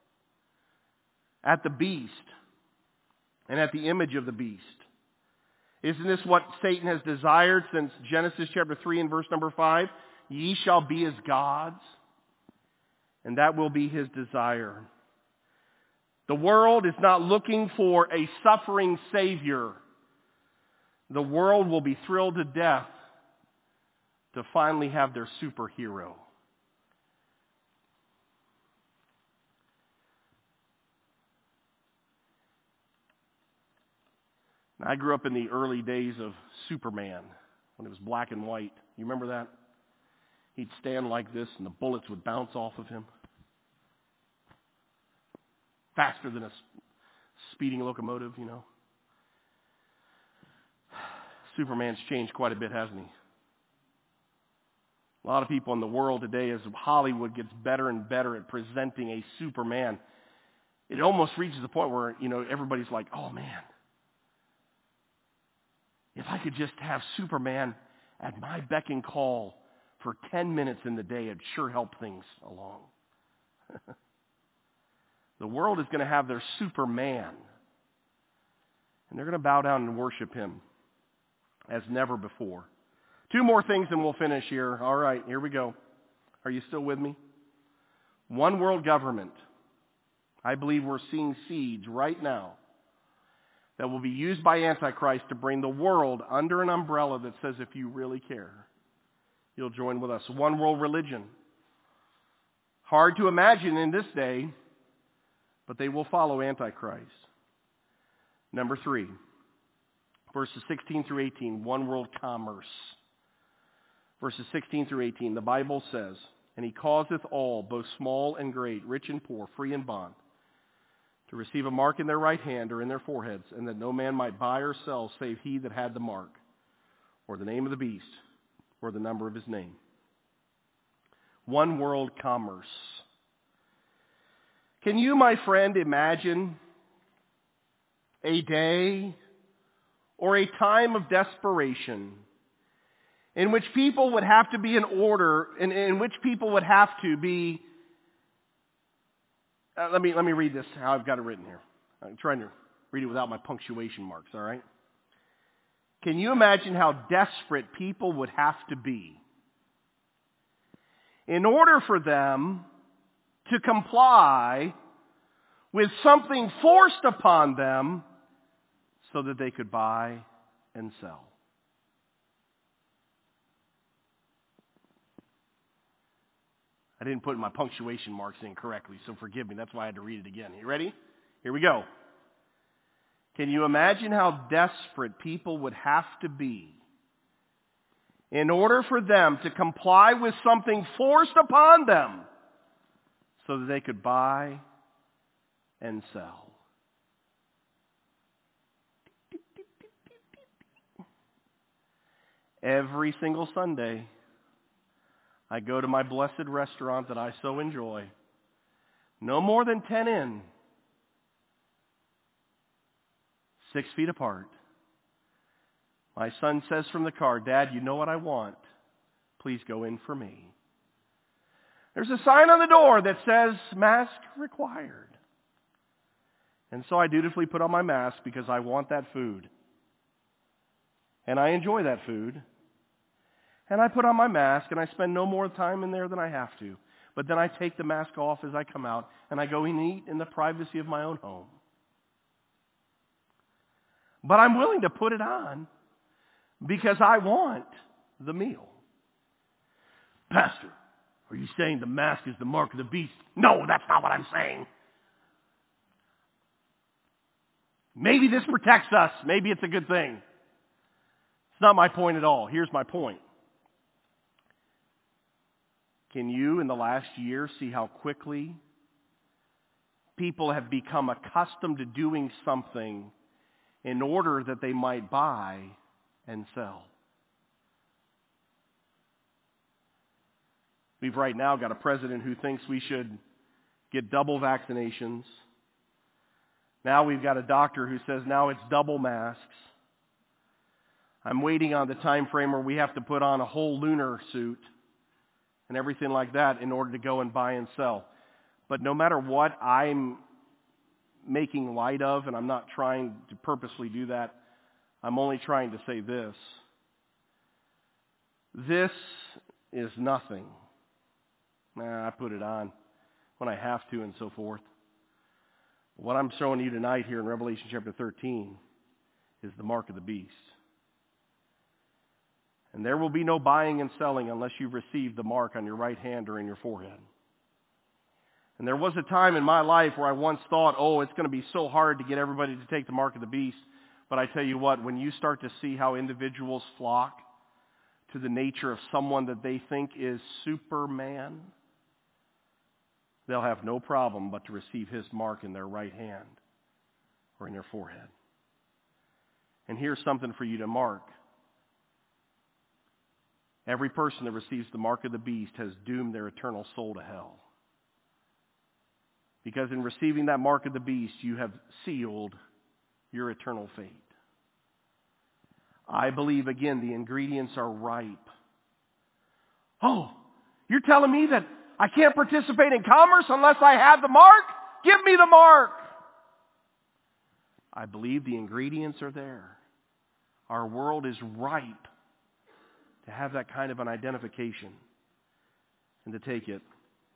at the beast and at the image of the beast. Isn't this what Satan has desired since Genesis chapter three and verse number five? Ye shall be as gods. And that will be his desire. The world is not looking for a suffering Savior. The world will be thrilled to death to finally have their superhero. Now, I grew up in the early days of Superman, when it was black and white. You remember that? He'd stand like this and the bullets would bounce off of him. Faster than a speeding locomotive, you know. Superman's changed quite a bit, hasn't he? A lot of people in the world today, as Hollywood gets better and better at presenting a Superman, it almost reaches the point where, you know, everybody's like, oh man, if I could just have Superman at my beck and call for ten minutes in the day, it'd sure help things along. The world is going to have their Superman. And they're going to bow down and worship him as never before. Two more things and we'll finish here. All right, here we go. Are you still with me? One world government. I believe we're seeing seeds right now that will be used by Antichrist to bring the world under an umbrella that says if you really care, you'll join with us. One world religion. Hard to imagine in this day, but they will follow Antichrist. Number three, verses sixteen through eighteen, one world commerce. Verses sixteen through eighteen, the Bible says, and he causeth all, both small and great, rich and poor, free and bond, to receive a mark in their right hand or in their foreheads, and that no man might buy or sell save he that had the mark, or the name of the beast, or the number of his name. One world commerce. Can you, my friend, imagine a day or a time of desperation in which people would have to be in order, in, in which people would have to be, uh, let me, let me read this, how I've got it written here. I'm trying to read it without my punctuation marks, all right? Can you imagine how desperate people would have to be in order for them to comply with something forced upon them so that they could buy and sell? I didn't put my punctuation marks in correctly, so forgive me. That's why I had to read it again. You ready? Here we go. Can you imagine how desperate people would have to be in order for them to comply with something forced upon them so that they could buy and sell? Every single Sunday, I go to my blessed restaurant that I so enjoy. No more than ten in. Six feet apart. My son says from the car, Dad, you know what I want. Please go in for me. There's a sign on the door that says, mask required. And so I dutifully put on my mask because I want that food. And I enjoy that food. And I put on my mask and I spend no more time in there than I have to. But then I take the mask off as I come out and I go and eat in the privacy of my own home. But I'm willing to put it on because I want the meal. Pastor, are you saying the mask is the mark of the beast? No, that's not what I'm saying. Maybe this protects us. Maybe it's a good thing. It's not my point at all. Here's my point. Can you, in the last year, see how quickly people have become accustomed to doing something in order that they might buy and sell? We've right now got a president who thinks we should get double vaccinations. Now we've got a doctor who says now it's double masks. I'm waiting on the time frame where we have to put on a whole lunar suit and everything like that in order to go and buy and sell. But no matter what I'm making light of, and I'm not trying to purposely do that, I'm only trying to say this. This is nothing. Nah, I put it on when I have to and so forth. What I'm showing you tonight here in Revelation chapter thirteen is the mark of the beast. And there will be no buying and selling unless you've received the mark on your right hand or in your forehead. And there was a time in my life where I once thought, oh, it's going to be so hard to get everybody to take the mark of the beast. But I tell you what, when you start to see how individuals flock to the nature of someone that they think is Superman, they'll have no problem but to receive his mark in their right hand or in their forehead. And here's something for you to mark. Every person that receives the mark of the beast has doomed their eternal soul to hell. Because in receiving that mark of the beast, you have sealed your eternal fate. I believe, again, the ingredients are ripe. Oh, you're telling me that I can't participate in commerce unless I have the mark? Give me the mark. I believe the ingredients are there. Our world is ripe to have that kind of an identification and to take it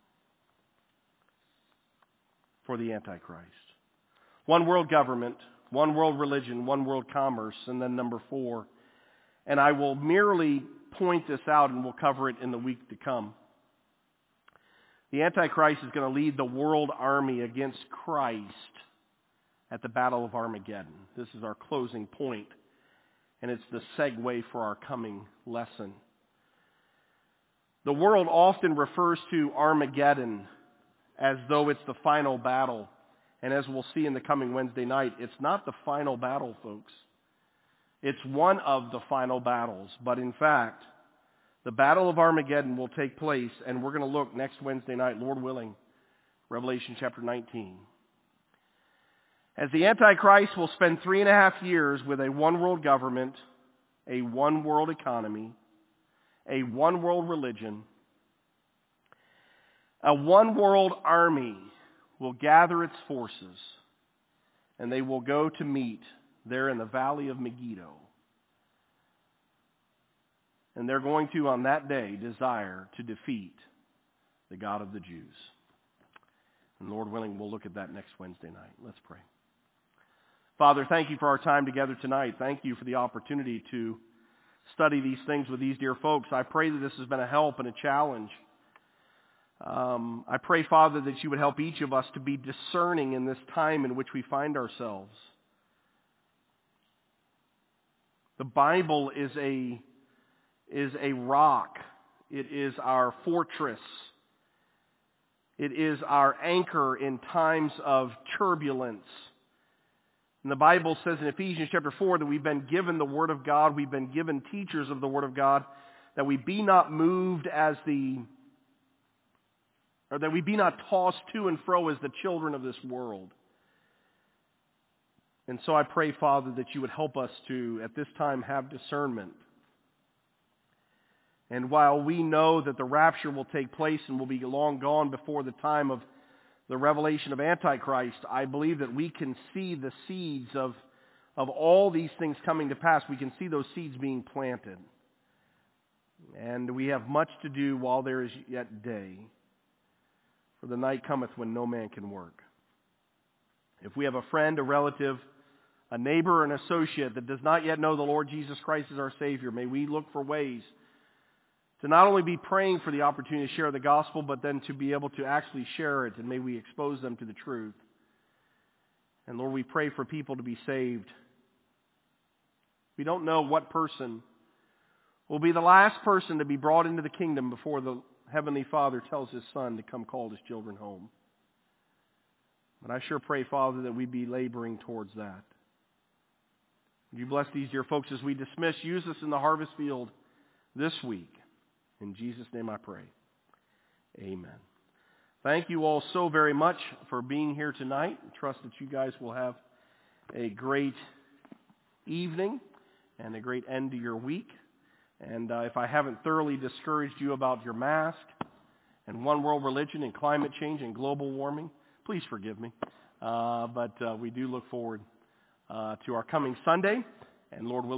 for the Antichrist. One world government, one world religion, one world commerce, and then number four. And I will merely point this out and we'll cover it in the week to come. The Antichrist is going to lead the world army against Christ at the Battle of Armageddon. This is our closing point, and it's the segue for our coming lesson. The world often refers to Armageddon as though it's the final battle. And as we'll see in the coming Wednesday night, it's not the final battle, folks. It's one of the final battles. But in fact, the Battle of Armageddon will take place, and we're going to look next Wednesday night, Lord willing, Revelation chapter nineteen. As the Antichrist will spend three and a half years with a one-world government, a one-world economy, a one-world religion, a one-world army will gather its forces, and they will go to meet there in the valley of Megiddo. And they're going to, on that day, desire to defeat the God of the Jews. And Lord willing, we'll look at that next Wednesday night. Let's pray. Father, thank you for our time together tonight. Thank you for the opportunity to study these things with these dear folks. I pray that this has been a help and a challenge. Um, I pray, Father, that you would help each of us to be discerning in this time in which we find ourselves. The Bible is a, is a rock. It is our fortress. It is our anchor in times of turbulence. And the Bible says in Ephesians chapter four that we've been given the Word of God, we've been given teachers of the Word of God, that we be not moved as the, or that we be not tossed to and fro as the children of this world. And so I pray, Father, that you would help us to, at this time, have discernment. And while we know that the rapture will take place and will be long gone before the time of the revelation of Antichrist, I believe that we can see the seeds of, of all these things coming to pass. We can see those seeds being planted. And we have much to do while there is yet day. For the night cometh when no man can work. If we have a friend, a relative, a neighbor, or an associate that does not yet know the Lord Jesus Christ as our Savior, may we look for ways to not only be praying for the opportunity to share the gospel, but then to be able to actually share it, and may we expose them to the truth. And Lord, we pray for people to be saved. We don't know what person will be the last person to be brought into the kingdom before the Heavenly Father tells His Son to come call His children home. But I sure pray, Father, that we be laboring towards that. Would you bless these dear folks as we dismiss? Use us in the harvest field this week. In Jesus' name I pray. Amen. Thank you all so very much for being here tonight. I trust that you guys will have a great evening and a great end to your week. And uh, if I haven't thoroughly discouraged you about your mask and one world religion and climate change and global warming, please forgive me. Uh, but uh, we do look forward uh, to our coming Sunday, and Lord willing,